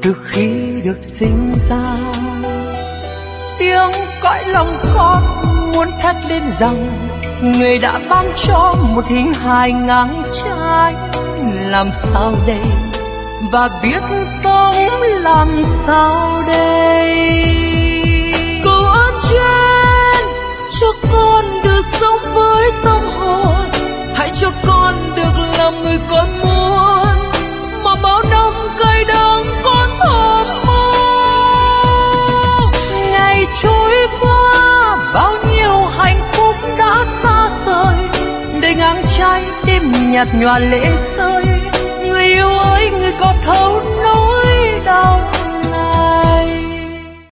từ khi được sinh ra. Tiếng cõi lòng con muốn thét lên rằng người đã ban cho một hình hài ngang trái. Làm sao đây và biết sống làm sao đây? Cầu ơn trên cho con được sống với tâm hồn, hãy cho con được làm người con muốn, mà bao năm cay đắng con thầm mơ. Ngày trôi qua bao nhiêu hạnh phúc đã xa rời, đời ngang trái tim nhạt nhòa lệ rơi. Người yêu ơi, người có thấu nỗi đau